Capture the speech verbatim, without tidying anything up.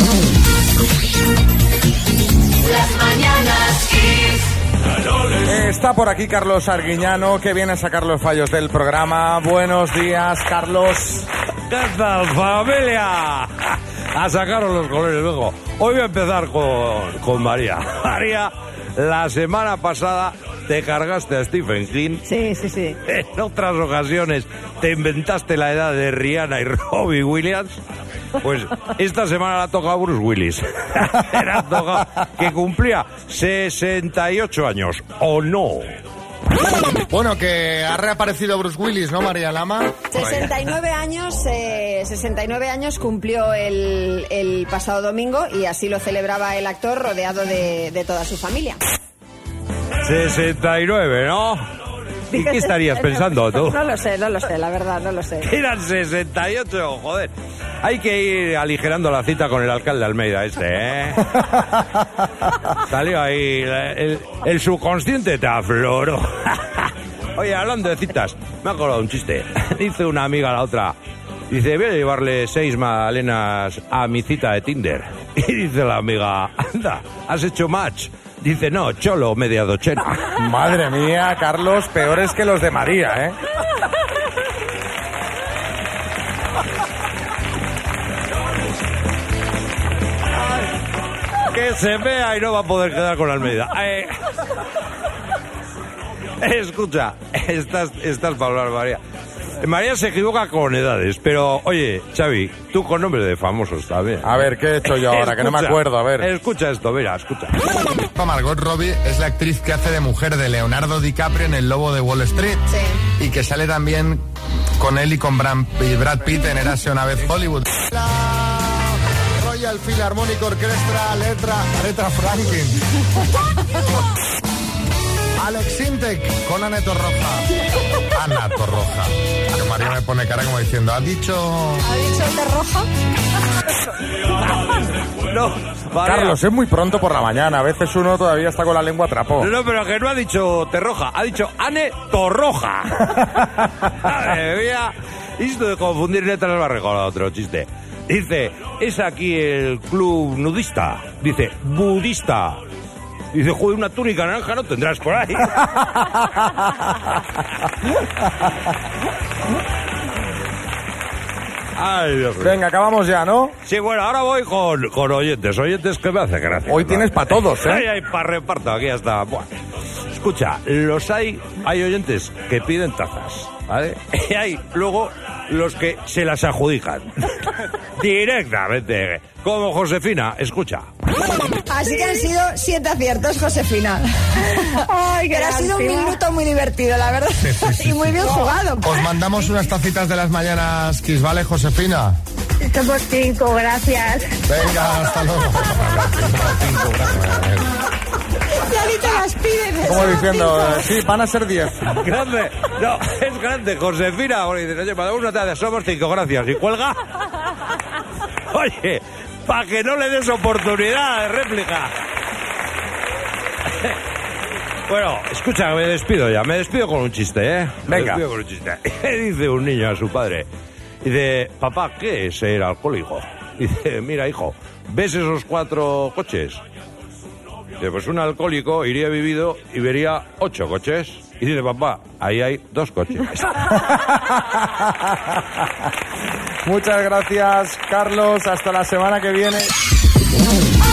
Las mañanas Kiss. Está por aquí Carlos Arguiñano, que viene a sacar los fallos del programa. Buenos días, Carlos. ¿Qué tal, familia? A sacaros los colores luego. Hoy voy a empezar con, con María. María, la semana pasada te cargaste a Stephen King. Sí, sí, sí. En otras ocasiones te inventaste la edad de Rihanna y Robbie Williams. Pues esta semana la toca a Bruce Willis. Era toca que cumplía sesenta y ocho años, ¿o no? Bueno, que ha reaparecido Bruce Willis, ¿no, María Lama? sesenta y nueve años, eh, sesenta y nueve años cumplió el, el pasado domingo y así lo celebraba el actor rodeado de, de toda su familia. sesenta y nueve, ¿no? ¿Y qué estarías pensando tú? No lo sé, no lo sé, la verdad, no lo sé. Eran sesenta y ocho, joder. Hay que ir aligerando la cita con el alcalde de Almeida este, ¿eh? Salió ahí, el, el subconsciente te afloró. Oye, hablando de citas, me ha acordado un chiste. Dice una amiga a la otra, dice, voy a llevarle seis magdalenas a mi cita de Tinder. Y dice la amiga, anda, ¿has hecho match? Dice, no, cholo, media docena. Madre mía, Carlos, peores que los de María, ¿eh? Que se vea y no va a poder quedar con Almeida. Eh, escucha, estás, estás para hablar, María. María se equivoca con edades, pero, oye, Xavi, tú con nombres de famosos también. A ver, ¿qué he hecho yo ahora? Escucha, que no me acuerdo, a ver. Escucha esto, mira, escucha. Margot Robbie es la actriz que hace de mujer de Leonardo DiCaprio en El Lobo de Wall Street. Sí. Y que sale también con él y con Brad Pitt en Érase una vez Hollywood. La Royal Philharmonic Orchestra, letra, letra Franklin. Alex Sintek con Ana Torroja. Ana Torroja. Que María me pone cara como diciendo, ¿ha dicho...? ¿Ha dicho de roja? No, María. Carlos, es muy pronto por la mañana. A veces uno todavía está con la lengua trapo. No, pero que no ha dicho Terroja, ha dicho Ane Torroja. Madre mía. Esto de confundir letras me ha recordado otro chiste. Dice, es aquí el club nudista. Dice, budista. Dice, joder, una túnica naranja no tendrás por ahí. Ay, Dios mío. Venga, acabamos ya, ¿no? Sí, bueno, ahora voy con, con oyentes. Oyentes que me hace gracia. Hoy tienes para todos, ¿eh? Ay, ay, para reparto, aquí hasta... Buah. Escucha, los hay... Hay oyentes que piden tazas, ¿vale? Y hay luego los que se las adjudican. Directamente. Como Josefina, escucha. Así que han sido siete aciertos, Josefina. Ay, Pero ha sido un minuto muy divertido, la verdad. Sí, sí, sí, y muy sí. bien jugado. Os mandamos unas tacitas de las mañanas Kiss, ¿vale, Josefina? Somos cinco, gracias. Venga, hasta luego. Ya ni te las piden. Como diciendo, eh, sí, van a ser diez. Grande. No, es grande, Josefina. Porque dice, oye, mandamos una taza, somos cinco, gracias. Y cuelga. Oye, para que no le des oportunidad de réplica. Bueno, escucha, me despido ya. Me despido con un chiste, ¿eh? Me Venga. despido con un chiste. Dice un niño a su padre. Dice, papá, ¿qué es ser alcohólico? Dice, mira, hijo, ¿ves esos cuatro coches? Dice, pues un alcohólico iría vivido y vería ocho coches. Y dice, papá, ahí hay dos coches. Muchas gracias, Carlos. Hasta la semana que viene.